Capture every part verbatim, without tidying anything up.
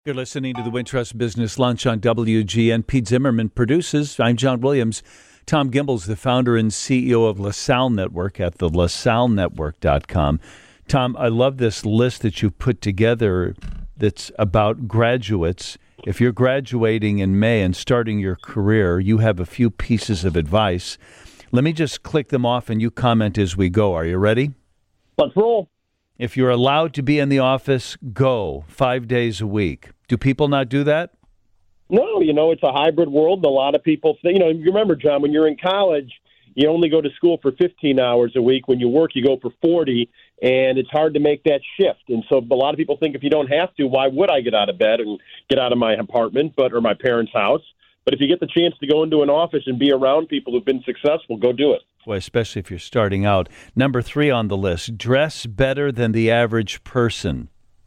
You're listening to the Wintrust Business Lunch on W G N. Pete Zimmerman produces. I'm John Williams. Tom Gimbel's the founder and C E O of LaSalle Network at the lasalle network dot com. Tom, I love this list that you put together that's about graduates. If you're graduating in May and starting your career, you have a few pieces of advice. Let me just click them off and you comment as we go. Are you ready? Let's roll. If you're allowed to be in the office, go five days a week. Do people not do that? No, you know, it's a hybrid world. A lot of people say, you know, you remember, John, when you're in college, you only go to school for fifteen hours a week. When you work, you go for forty, and it's hard to make that shift. And so a lot of people think if you don't have to, why would I get out of bed and get out of my apartment but or my parents' house? But if you get the chance to go into an office and be around people who've been successful, go do it. Well, especially if you're starting out. Number three on the list, dress better than the average person.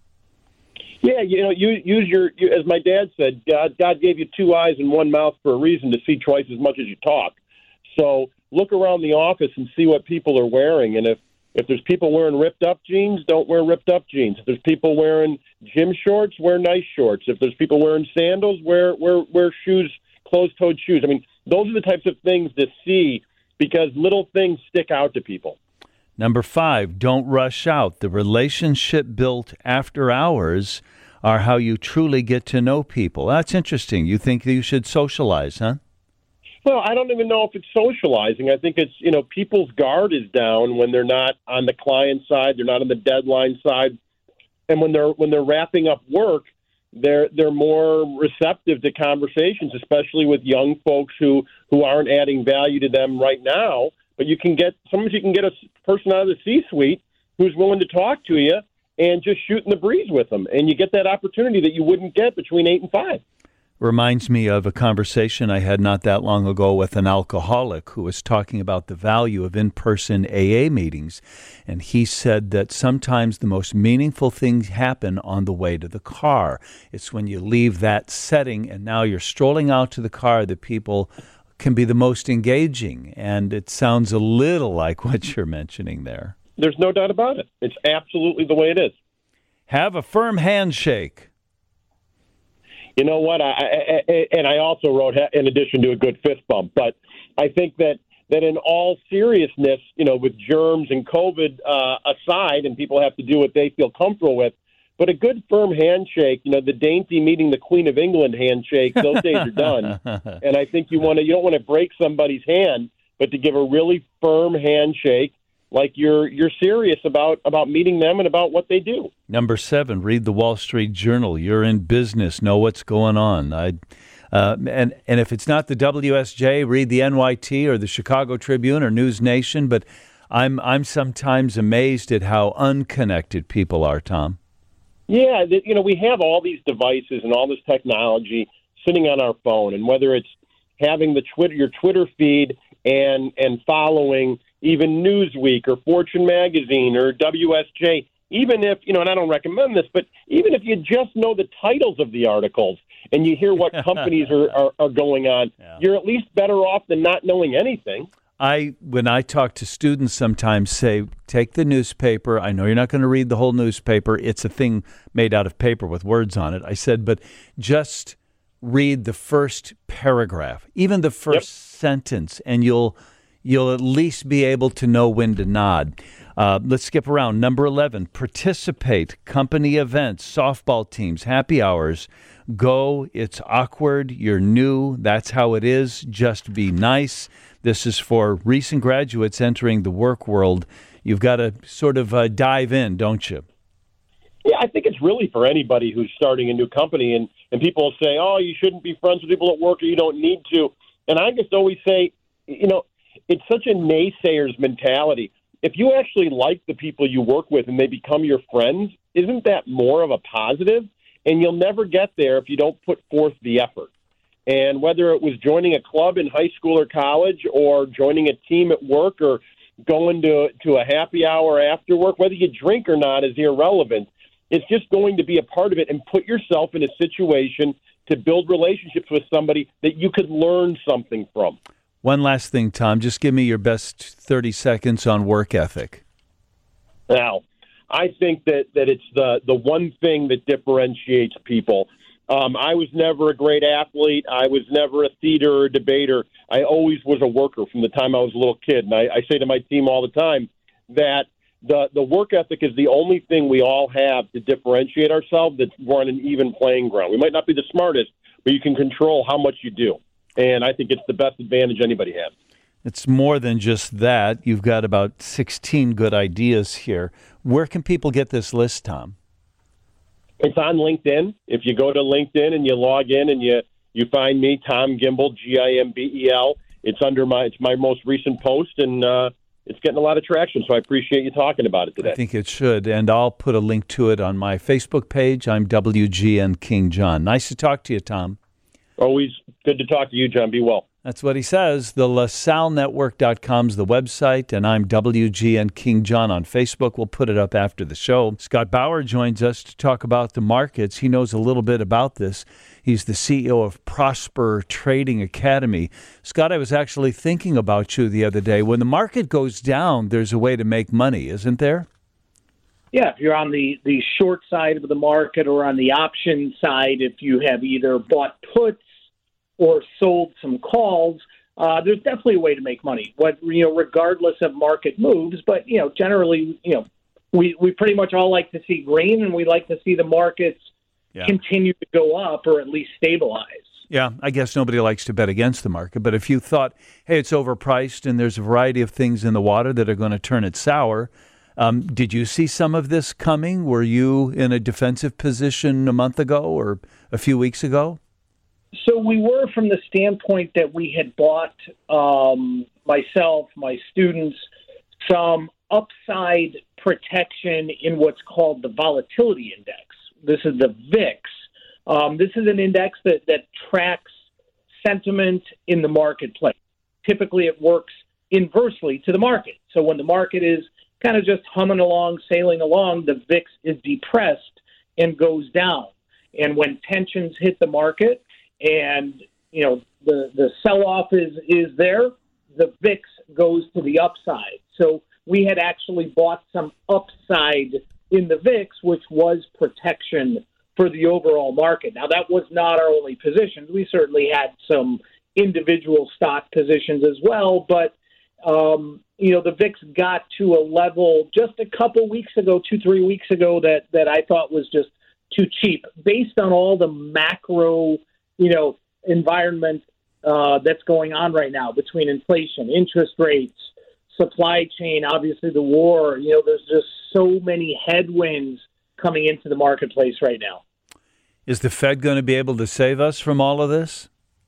Yeah, you know, you, use your, you, as my dad said, God, God gave you two eyes and one mouth for a reason, to see twice as much as you talk. So look around the office and see what people are wearing. And if, if there's people wearing ripped up jeans, don't wear ripped up jeans. If there's people wearing gym shorts, wear nice shorts. If there's people wearing sandals, wear, wear, wear shoes, closed-toed shoes. I mean, those are the types of things to see, because little things stick out to people. Number five, don't rush out. The relationship built after hours are how you truly get to know people. That's interesting. You think you should socialize, huh? Well, I don't even know if it's socializing. I think it's, you know, people's guard is down when they're not on the client side, they're not on the deadline side. And when they're when they're wrapping up work, they're they're more receptive to conversations, especially with young folks who, who aren't adding value to them right now. But you can get sometimes you can get a person out of the C-suite who's willing to talk to you and just shooting the breeze with them, and you get that opportunity that you wouldn't get between eight and five. Reminds me of a conversation I had not that long ago with an alcoholic who was talking about the value of in-person A A meetings. And he said that sometimes the most meaningful things happen on the way to the car. It's when you leave that setting and now you're strolling out to the car that people can be the most engaging. And it sounds a little like what you're mentioning there. There's no doubt about it. It's absolutely the way it is. Have a firm handshake. You know what? I, I, and I also wrote, in addition to a good fist bump, but I think that, that in all seriousness, you know, with germs and COVID uh, aside, and people have to do what they feel comfortable with, but a good firm handshake, you know, the dainty meeting the Queen of England handshake, those days are done. And I think you want to, you don't want to break somebody's hand, but to give a really firm handshake, like you're you're serious about, about meeting them and about what they do. Number seven, read the Wall Street Journal. You're in business. Know what's going on. I, uh, and, and if it's not the W S J, read the N Y T or the Chicago Tribune or News Nation. But I'm I'm sometimes amazed at how unconnected people are, Tom. Yeah, you know, we have all these devices and all this technology sitting on our phone, and whether it's having the Twitter, your Twitter feed and and following even Newsweek or Fortune Magazine or W S J, even if, you know, and I don't recommend this, but even if you just know the titles of the articles and you hear what companies are, are, are going on, yeah. You're at least better off than not knowing anything. I, when I talk to students sometimes say, take the newspaper. I know you're not going to read the whole newspaper. It's a thing made out of paper with words on it. I said, but just read the first paragraph, even the first yep. sentence, and you'll you'll at least be able to know when to nod. Uh, let's skip around. Number eleven, participate. Company events, softball teams, happy hours. Go. It's awkward. You're new. That's how it is. Just be nice. This is for recent graduates entering the work world. You've got to sort of uh, dive in, don't you? Yeah, I think it's really for anybody who's starting a new company. And, and people say, oh, you shouldn't be friends with people at work or you don't need to. And I just always say, you know, it's such a naysayer's mentality. If you actually like the people you work with and they become your friends, isn't that more of a positive? And you'll never get there if you don't put forth the effort. And whether it was joining a club in high school or college or joining a team at work or going to, to a happy hour after work, whether you drink or not is irrelevant. It's just going to be a part of it, and put yourself in a situation to build relationships with somebody that you could learn something from. One last thing, Tom. Just give me your best thirty seconds on work ethic. Now, I think that, that it's the, the one thing that differentiates people. Um, I was never a great athlete. I was never a theater or debater. I always was a worker from the time I was a little kid. And I, I say to my team all the time that the, the work ethic is the only thing we all have to differentiate ourselves, that we're on an even playing ground. We might not be the smartest, but you can control how much you do. And I think it's the best advantage anybody has. It's more than just that. You've got about sixteen good ideas here. Where can people get this list, Tom? It's on LinkedIn. If you go to LinkedIn and you log in and you, you find me, Tom Gimbel, G I M B E L, it's under my it's my most recent post, and uh, it's getting a lot of traction. So I appreciate you talking about it today. I think it should, and I'll put a link to it on my Facebook page. I'm W G N King John. Nice to talk to you, Tom. Always good to talk to you, John. Be well. That's what he says. The LaSalle Network dot com is the website, and I'm W G N King John on Facebook. We'll put it up after the show. Scott Bauer joins us to talk about the markets. He knows a little bit about this. He's the C E O of Prosper Trading Academy. Scott, I was actually thinking about you the other day. When the market goes down, there's a way to make money, isn't there? Yeah, if you're on the, the short side of the market or on the option side, if you have either bought puts or sold some calls, uh, there's definitely a way to make money. What you know, regardless of market moves, but you know, generally, you know, we we pretty much all like to see green, and we like to see the markets yeah. continue to go up or at least stabilize. Yeah, I guess nobody likes to bet against the market, but if you thought, hey, it's overpriced and there's a variety of things in the water that are going to turn it sour, um, did you see some of this coming? Were you in a defensive position a month ago or a few weeks ago? So we were, from the standpoint that we had bought, um, myself, my students, some upside protection in what's called the volatility index. This is the V I X. Um, this is an index that, that tracks sentiment in the marketplace. Typically, it works inversely to the market. So when the market is kind of just humming along, sailing along, the V I X is depressed and goes down. And when tensions hit the market, and, you know, the, the sell-off is, is there, the V I X goes to the upside. So we had actually bought some upside in the V I X, which was protection for the overall market. Now, that was not our only positions. We certainly had some individual stock positions as well, but, um, you know, the V I X got to a level just a couple weeks ago, two, three weeks ago, that, that I thought was just too cheap based on all the macro you know, environment uh, that's going on right now between inflation, interest rates, supply chain, obviously the war. You know, there's just so many headwinds coming into the marketplace right now. Is the Fed going to be able to save us from all of this?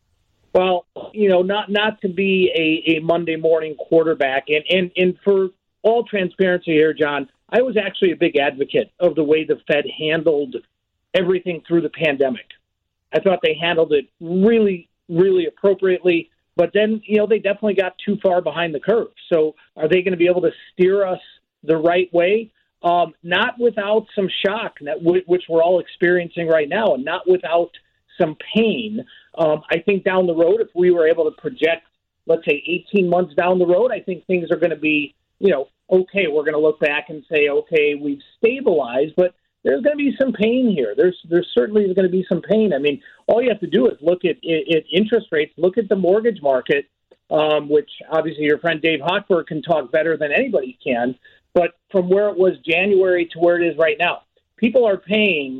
Well, you know, not not to be a, a Monday morning quarterback. And, and, and for all transparency here, John, I was actually a big advocate of the way the Fed handled everything through the pandemic. I thought they handled it really, really appropriately. But then, you know, they definitely got too far behind the curve. So are they going to be able to steer us the right way? Um, not without some shock, that w- which we're all experiencing right now, and not without some pain. Um, I think down the road, if we were able to project, let's say, eighteen months down the road, I think things are going to be, you know, okay. We're going to look back and say, okay, we've stabilized, but there's going to be some pain here. There's there's certainly going to be some pain. I mean, all you have to do is look at, at, at interest rates, look at the mortgage market, um, which obviously your friend Dave Hochberg can talk better than anybody can. But from where it was January to where it is right now, people are paying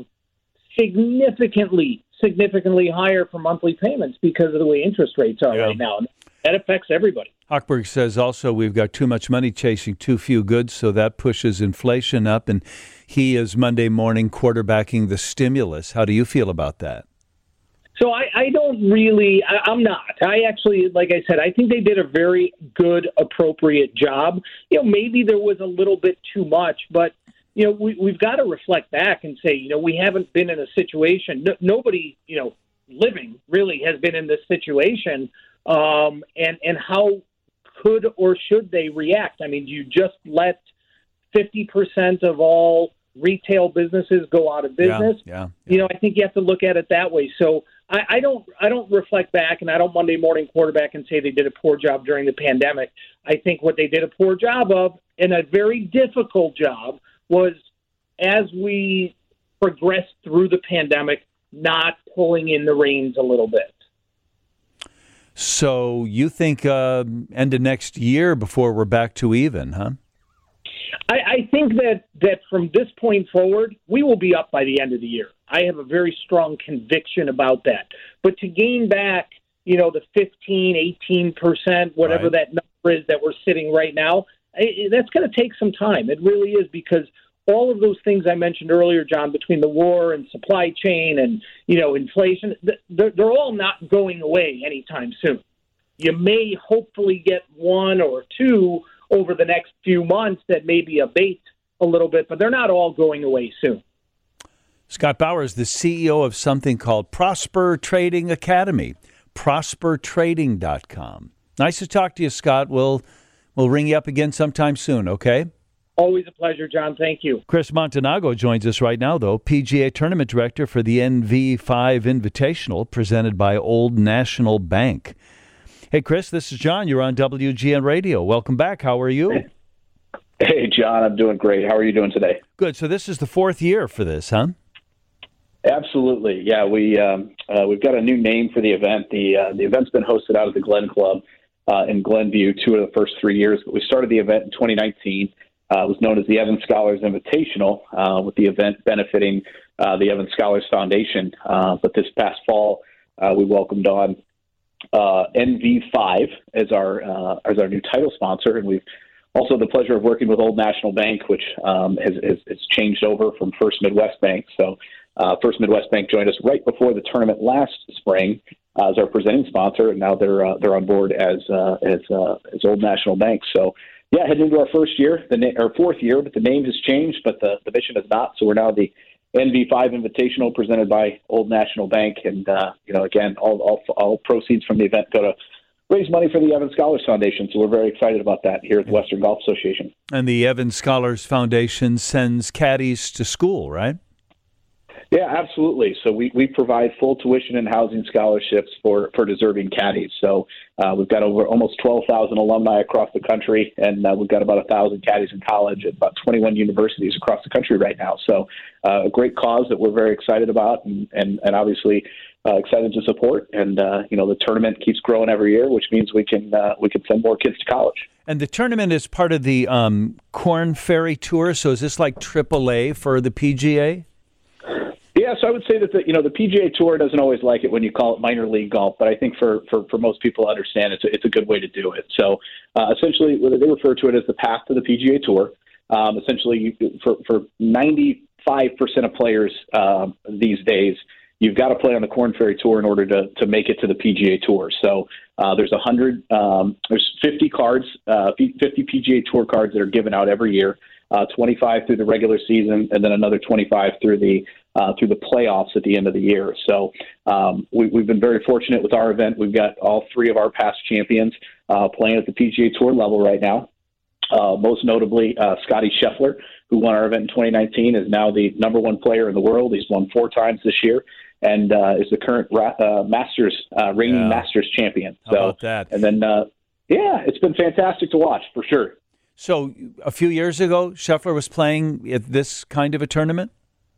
significantly, significantly higher for monthly payments because of the way interest rates are yeah. right now. And that affects everybody. Hochberg says also we've got too much money chasing too few goods, so that pushes inflation up. And he is Monday morning quarterbacking the stimulus. How do you feel about that? So I, I don't really, I, I'm not. I actually, like I said, I think they did a very good, appropriate job. You know, maybe there was a little bit too much, but, you know, we, we've got to reflect back and say, you know, we haven't been in a situation, no, nobody, you know, living really has been in this situation. Um, and, and how could or should they react? I mean, you just let fifty percent of all retail businesses go out of business. Yeah, yeah, yeah. You know, I think you have to look at it that way. So I, I don't I don't reflect back, and I don't Monday morning quarterback and say they did a poor job during the pandemic. I think what they did a poor job of, and a very difficult job, was as we progressed through the pandemic, not pulling in the reins a little bit. So you think uh, end of next year before we're back to even, huh? I, I think that, that from this point forward, we will be up by the end of the year. I have a very strong conviction about that. But to gain back, you know, the fifteen, eighteen percent, whatever Right. that number is that we're sitting right now, I, that's going to take some time. It really is, because all of those things I mentioned earlier, John, between the war and supply chain and, you know, inflation, they're, they're all not going away anytime soon. You may hopefully get one or two over the next few months that maybe abate a little bit, but they're not all going away soon. Scott Bauer is the C E O of something called Prosper Trading Academy, prosper trading dot com. Nice to talk to you, Scott. We'll, we'll ring you up again sometime soon, okay? Always a pleasure, John. Thank you. Chris Montenago joins us right now, though, P G A Tournament Director for the N V five Invitational, presented by Old National Bank. Hey, Chris, this is John. You're on W G N Radio. Welcome back. How are you? Hey, John, I'm doing great. How are you doing today? Good. So this is the fourth year for this, huh? Absolutely. Yeah, we, um, uh, we've got a new name for the event. The uh, the event's been hosted out at the Glen Club uh, in Glenview two of the first three years. But we started the event in twenty nineteen. Uh, it was known as the Evans Scholars Invitational, uh, with the event benefiting uh, the Evans Scholars Foundation. Uh, but this past fall, uh, we welcomed on uh, N V five as our uh, as our new title sponsor, and we've also the pleasure of working with Old National Bank, which um, has, has, has changed over from First Midwest Bank. So uh, First Midwest Bank joined us right before the tournament last spring uh, as our presenting sponsor, and now they're uh, they're on board as uh, as uh, as Old National Bank. So. Yeah, heading into our first year, the na- or fourth year, but the name has changed, but the, the mission has not. So we're now the N V five Invitational presented by Old National Bank. And, uh, you know, again, all, all all proceeds from the event go to raise money for the Evans Scholars Foundation. So we're very excited about that here at the Western Golf Association. And the Evans Scholars Foundation sends caddies to school, right? Yeah, absolutely. So we, we provide full tuition and housing scholarships for, for deserving caddies. So uh, we've got over almost twelve thousand alumni across the country, and uh, we've got about one thousand caddies in college at about twenty-one universities across the country right now. So uh, a great cause that we're very excited about and, and, and obviously uh, excited to support. And, uh, you know, the tournament keeps growing every year, which means we can uh, we can send more kids to college. And the tournament is part of the um, Corn Ferry Tour. So is this like triple A for the P G A? Yeah, so I would say that the you know the P G A Tour doesn't always like it when you call it minor league golf, but I think for for, for most people to understand it's a, it's a good way to do it. So uh, essentially, they refer to it as the path to the P G A Tour. Um, essentially, you, for for ninety-five percent of players um, these days, you've got to play on the Corn Ferry Tour in order to to make it to the P G A Tour. So uh, there's a hundred, um, there's fifty cards, uh, fifty P G A Tour cards that are given out every year. Uh, twenty-five through the regular season, and then another twenty-five through the uh, through the playoffs at the end of the year. So um, we, we've been very fortunate with our event. We've got all three of our past champions uh, playing at the P G A Tour level right now. Uh, most notably, uh, Scotty Scheffler, who won our event in twenty nineteen, is now the number one player in the world. He's won four times this year, and uh, is the current uh, Masters uh, reigning Yeah. Masters champion. How So, about that? and then uh, yeah, it's been fantastic to watch for sure. So a few years ago, Scheffler was playing at this kind of a tournament?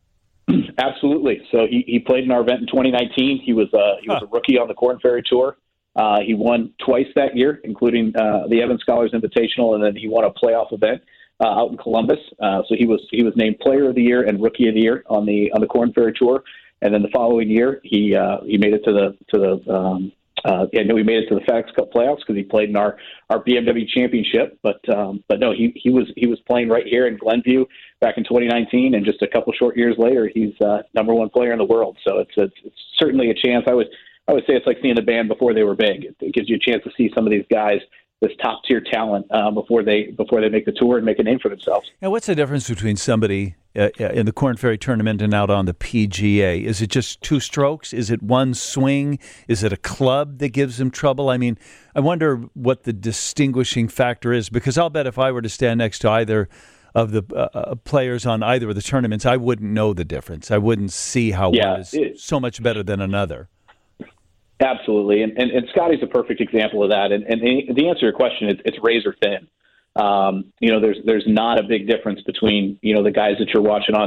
Absolutely. So he, he played in our event in twenty nineteen. He was uh, he was Huh. a rookie on the Corn Ferry Tour. Uh, he won twice that year, including uh, the Evans Scholars Invitational, and then he won a playoff event uh, out in Columbus. Uh, so he was he was named Player of the Year and Rookie of the Year on the on the Corn Ferry Tour. And then the following year, he uh, he made it to the to the um, uh, yeah, no, he made it to the FedEx Cup playoffs because he played in our, our B M W Championship. But um, but no, he he was he was playing right here in Glenview back in twenty nineteen, and just a couple short years later, he's uh, number one player in the world. So it's it's, it's certainly a chance. I would I would say it's like seeing the band before they were big. It, it gives you a chance to see some of these guys, this top tier talent, uh, before they before they make the tour and make a name for themselves. Now, what's the difference between somebody uh, in the Corn Ferry tournament and out on the P G A? Is it just two strokes? Is it one swing? Is it a club that gives them trouble? I mean, I wonder what the distinguishing factor is, because I'll bet if I were to stand next to either of the uh, players on either of the tournaments, I wouldn't know the difference. I wouldn't see how Yeah, one is it- so much better than another. Absolutely, and, and and Scotty's a perfect example of that. And and the answer to your question is it's razor thin. Um, you know, there's there's not a big difference between you know the guys that you're watching on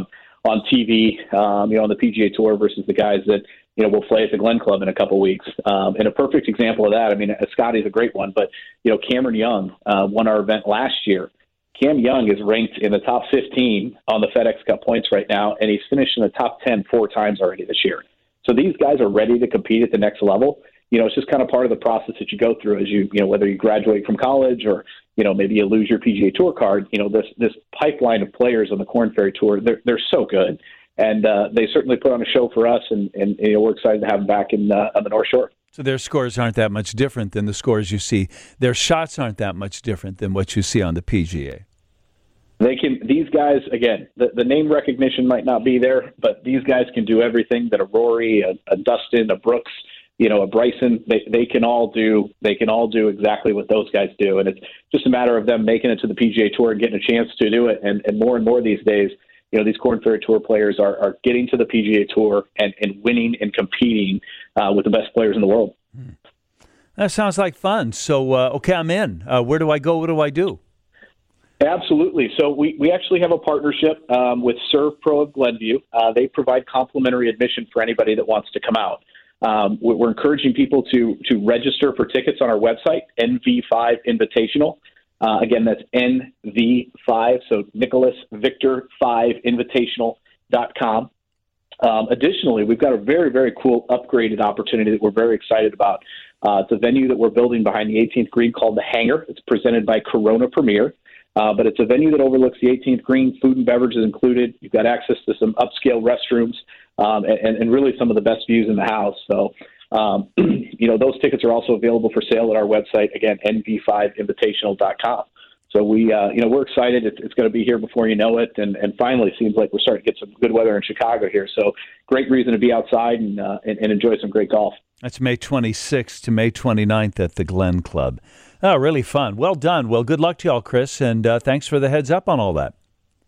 on T V, um, you know, on the P G A Tour versus the guys that, you know, will play at the Glen Club in a couple weeks. Um, and a perfect example of that, I mean, Scotty's a great one, but, you know, Cameron Young uh, won our event last year. Cam Young is ranked in the top fifteen on the FedEx Cup points right now, and he's finished in the top ten four times already this year. So these guys are ready to compete at the next level. You know, it's just kind of part of the process that you go through as you, you know, whether you graduate from college or, you know, maybe you lose your P G A Tour card. You know, this this pipeline of players on the Korn Ferry Tour, they're they're so good, and uh, they certainly put on a show for us, and, and you know, we're excited to have them back in uh, on the North Shore. So their scores aren't that much different than the scores you see. Their shots aren't that much different than what you see on the P G A. They can. These guys, again, the, the name recognition might not be there, but these guys can do everything that a Rory, a, a Dustin, a Brooks, you know, a Bryson. They they can all do. They can all do exactly what those guys do, and it's just a matter of them making it to the P G A Tour and getting a chance to do it. And, and more and more these days, you know, these Korn Ferry Tour players are, are getting to the P G A Tour and, and winning and competing uh, with the best players in the world. Hmm. That sounds like fun. So, uh, okay, I'm in. Uh, where do I go? What do I do? Absolutely. So we, we actually have a partnership um, with Serve Pro of Glenview. Uh, they provide complimentary admission for anybody that wants to come out. Um, we're encouraging people to to register for tickets on our website, N V five Invitational. Uh, again, that's N V five, so Nicholas Victor five Invitational dot com. Um, additionally, we've got a very, very cool upgraded opportunity that we're very excited about. Uh, it's a venue that we're building behind the eighteenth green called The Hangar. It's presented by Corona Premier. Uh, but it's a venue that overlooks the eighteenth green. Food and beverages included. You've got access to some upscale restrooms um, and, and really some of the best views in the house. So, um, you know, those tickets are also available for sale at our website, again, N V five Invitational dot com. So we, uh, you know, we're excited. It's, it's going to be here before you know it. And, and finally, it seems like we're starting to get some good weather in Chicago here. So great reason to be outside and, uh, and, and enjoy some great golf. That's May twenty-sixth to May twenty-ninth at the Glen Club. Oh, really fun. Well done. Well, good luck to y'all, Chris, and uh, thanks for the heads up on all that.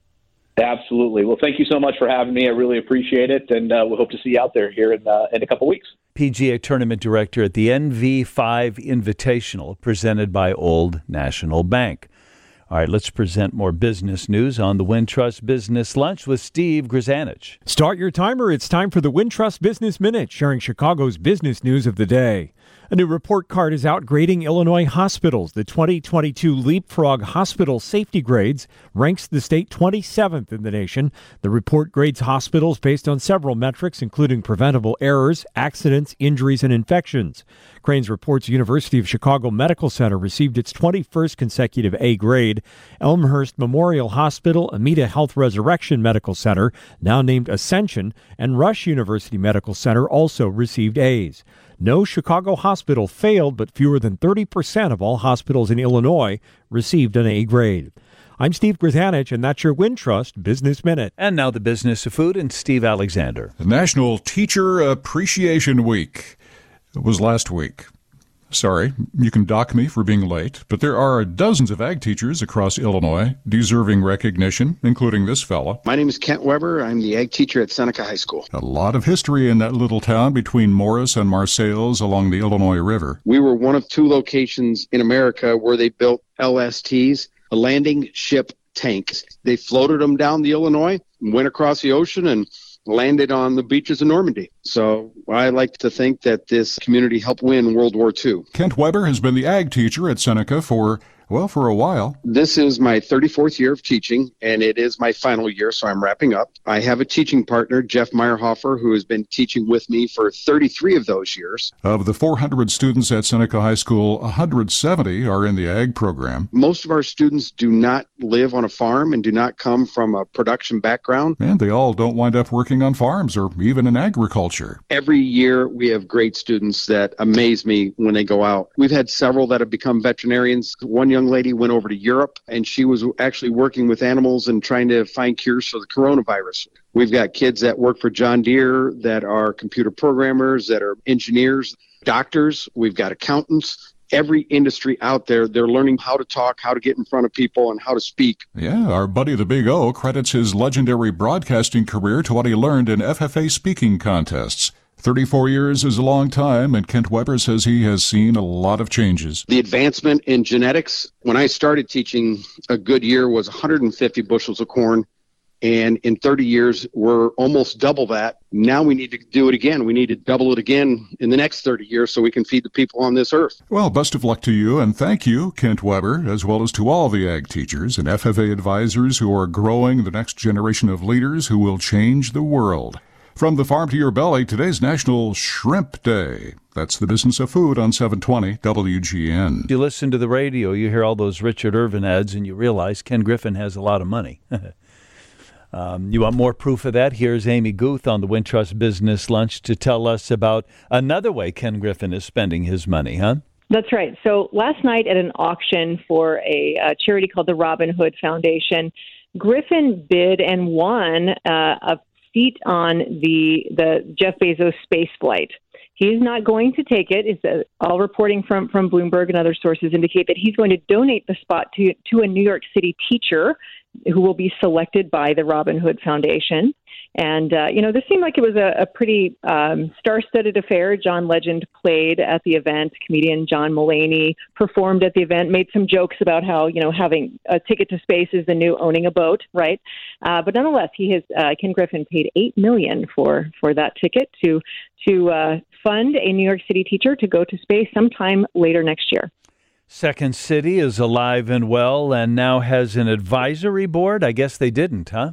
Absolutely. Well, thank you so much for having me. I really appreciate it, and uh, we hope to see you out there here in, uh, in a couple weeks. P G A Tournament Director at the N V five Invitational, presented by Old National Bank. All right, let's present more business news on the Wintrust Business Lunch with Steve Grzanich. Start your timer. It's time for the Wintrust Business Minute, sharing Chicago's business news of the day. A new report card is out grading Illinois hospitals. The twenty twenty-two Leapfrog Hospital Safety Grades ranks the state twenty-seventh in the nation. The report grades hospitals based on several metrics, including preventable errors, accidents, injuries, and infections. Cranes reports University of Chicago Medical Center received its twenty-first consecutive A grade. Elmhurst Memorial Hospital, Amita Health Resurrection Medical Center, now named Ascension, and Rush University Medical Center also received A's. No Chicago hospital failed, but fewer than thirty percent of all hospitals in Illinois received an A grade. I'm Steve Grzanich, and that's your Wintrust Business Minute. And now the business of food and Steve Alexander. National Teacher Appreciation Week. It was last week. Sorry, you can dock me for being late, but there are dozens of ag teachers across Illinois deserving recognition, including this fella. My name is Kent Weber. I'm the ag teacher at Seneca High School. A lot of history in that little town between Morris and Marseilles along the Illinois River. We were one of two locations in America where they built L S Ts, a landing ship tanks. They floated them down the Illinois, went across the ocean, and landed on the beaches of Normandy. So I like to think that this community helped win World War Two. Kent Weber has been the ag teacher at Seneca for, well, for a while. This is my thirty-fourth year of teaching, and it is my final year, so I'm wrapping up. I have a teaching partner, Jeff Meyerhofer, who has been teaching with me for thirty-three of those years. Of the four hundred students at Seneca High School, one hundred seventy are in the ag program. Most of our students do not live on a farm and do not come from a production background. And they all don't wind up working on farms or even in agriculture. Every year we have great students that amaze me when they go out. We've had several that have become veterinarians. One young lady went over to Europe, and she was actually working with animals and trying to find cures for the coronavirus. We've got kids that work for John Deere that are computer programmers, that are engineers, doctors. We've got accountants. Every industry out there, they're learning how to talk, how to get in front of people, and how to speak. Yeah, our buddy the Big O credits his legendary broadcasting career to what he learned in F F A speaking contests. thirty-four years is a long time, and Kent Weber says he has seen a lot of changes. The advancement in genetics, when I started teaching, a good year was one hundred fifty bushels of corn. And in thirty years, we're almost double that. Now we need to do it again. We need to double it again in the next thirty years so we can feed the people on this earth. Well, best of luck to you, and thank you, Kent Weber, as well as to all the ag teachers and F F A advisors who are growing the next generation of leaders who will change the world. From the farm to your belly, today's National Shrimp Day. That's the business of food on seven twenty W G N. You listen to the radio, you hear all those Richard Irvin ads, and you realize Ken Griffin has a lot of money. um, you want more proof of that? Here's Amy Guth on the Wintrust Business Lunch to tell us about another way Ken Griffin is spending his money, huh? That's right. So last night at an auction for a, a charity called the Robin Hood Foundation, Griffin bid and won uh, a seat on the the Jeff Bezos space flight. He's not going to take it. It's uh, all reporting from, from Bloomberg and other sources indicate that he's going to donate the spot to, to a New York City teacher who will be selected by the Robin Hood Foundation. And, uh, you know, this seemed like it was a, a pretty um, star-studded affair. John Legend played at the event. Comedian John Mulaney performed at the event, made some jokes about how, you know, having a ticket to space is the new owning a boat, right? Uh, but nonetheless, he has, uh, Ken Griffin paid eight million dollars for, for that ticket to, to uh, fund a New York City teacher to go to space sometime later next year. Second City is alive and well and now has an advisory board. I guess they didn't, huh?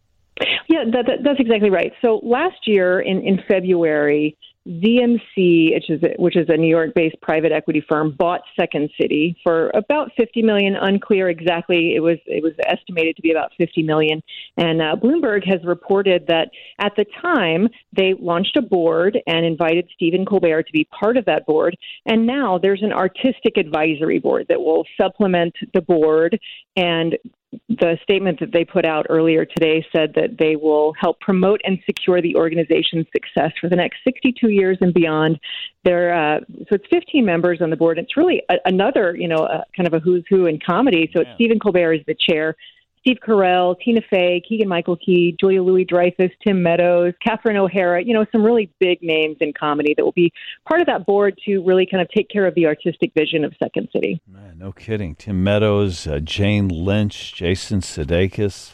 Yeah, that, that, that's exactly right. So last year in, in February, Z M C, which is, which is a New York-based private equity firm, bought Second City for about fifty million dollars. Unclear exactly. It was it was estimated to be about fifty million dollars. And uh, Bloomberg has reported that at the time they launched a board and invited Stephen Colbert to be part of that board. And now there's an artistic advisory board that will supplement the board. And the statement that they put out earlier today said that they will help promote and secure the organization's success for the next sixty-two years and beyond. There, uh, so it's fifteen members on the board. It's really a, another, you know, a, kind of a who's who in comedy. So it's Stephen Colbert is the chair, Steve Carell, Tina Fey, Keegan-Michael Key, Julia Louis-Dreyfus, Tim Meadows, Catherine O'Hara, you know, some really big names in comedy that will be part of that board to really kind of take care of the artistic vision of Second City. Man, no kidding. Tim Meadows, uh, Jane Lynch, Jason Sudeikis.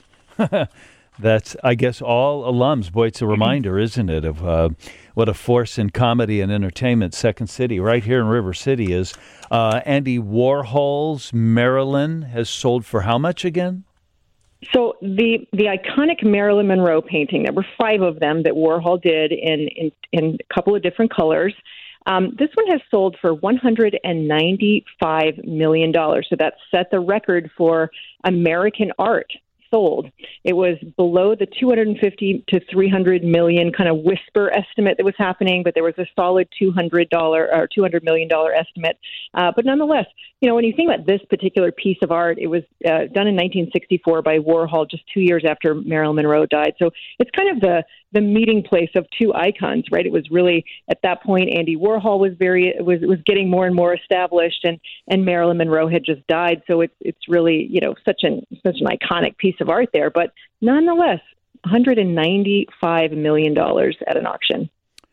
That's, I guess, all alums. Boy, it's a reminder, isn't it, of uh, what a force in comedy and entertainment Second City, right here in River City, is. Uh, Andy Warhol's Marilyn has sold for how much again? So the the iconic Marilyn Monroe painting, there were five of them that Warhol did in, in, in a couple of different colors. Um, this one has sold for one hundred ninety-five million dollars. So that set the record for American art sold. It was below the two hundred fifty to three hundred million kind of whisper estimate that was happening, but there was a solid two hundred dollars or two hundred million dollars estimate. Uh, but nonetheless, you know, when you think about this particular piece of art, it was uh, done in nineteen sixty-four by Warhol, just two years after Marilyn Monroe died. So it's kind of the the meeting place of two icons, right? It was really at that point Andy Warhol was very was was getting more and more established, and and Marilyn Monroe had just died. So it's it's really, you know, such an such an iconic piece of art there. But nonetheless, one hundred ninety-five million dollars at an auction.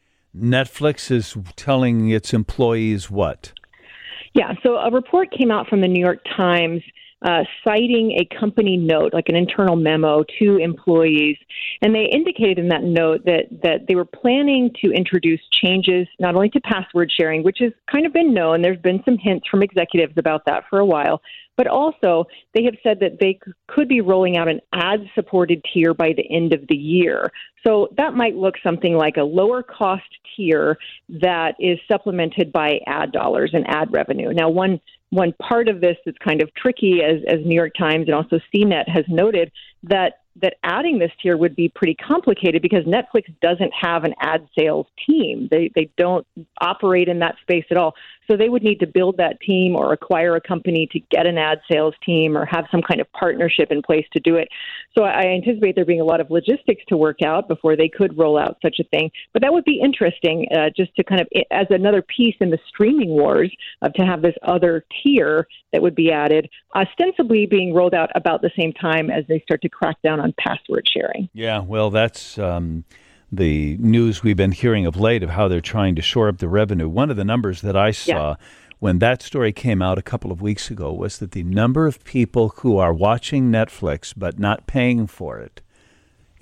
Netflix is telling its employees what? Yeah, so a report came out from the New York Times uh, citing a company note, like an internal memo to employees. And they indicated in that note that, that they were planning to introduce changes not only to password sharing, which has kind of been known. There's been some hints from executives about that for a while. But also, they have said that they c- could be rolling out an ad-supported tier by the end of the year. So that might look something like a lower-cost tier that is supplemented by ad dollars and ad revenue. Now, one one part of this that's kind of tricky, as, as New York Times and also C net has noted, that that adding this tier would be pretty complicated because Netflix doesn't have an ad sales team. They they don't operate in that space at all. So they would need to build that team or acquire a company to get an ad sales team or have some kind of partnership in place to do it. So I anticipate there being a lot of logistics to work out before they could roll out such a thing. But that would be interesting uh, just to kind of, as another piece in the streaming wars, of to have this other tier that would be added, ostensibly being rolled out about the same time as they start to crack down on password sharing. Yeah, well, that's um, the news we've been hearing of late of how they're trying to shore up the revenue. One of the numbers that I saw yeah. when that story came out a couple of weeks ago was that the number of people who are watching Netflix but not paying for it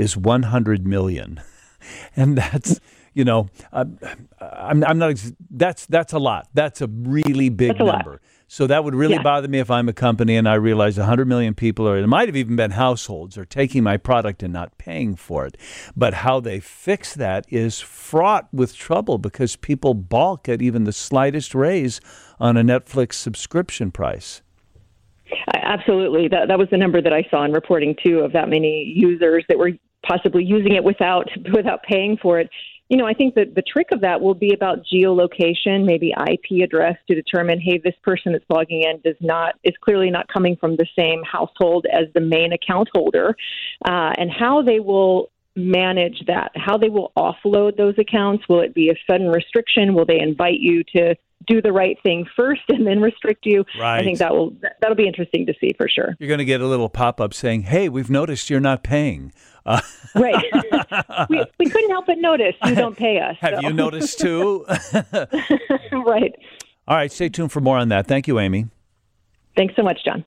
is one hundred million. And that's, you know, uh, I'm, I'm not, that's, that's a lot. That's a really big a number. lot. So that would really Yeah. bother me if I'm a company and I realize one hundred million people, or it might have even been households, are taking my product and not paying for it. But how they fix that is fraught with trouble because people balk at even the slightest raise on a Netflix subscription price. Absolutely. That that was the number that I saw in reporting, too, of that many users that were possibly using it without without paying for it. You know, I think that the trick of that will be about geolocation, maybe I P address, to determine, hey, this person that's logging in does not is clearly not coming from the same household as the main account holder, uh, and how they will manage that, how they will offload those accounts. Will it be a sudden restriction? Will they invite you to do the right thing first and then restrict you? Right. I think that will that'll be interesting to see for sure. You're going to get a little pop-up saying, hey, we've noticed you're not paying. Uh, right. we, we couldn't help but notice you don't pay us. Have so. you noticed too? Right. All right. Stay tuned for more on that. Thank you, Amy. Thanks so much, John.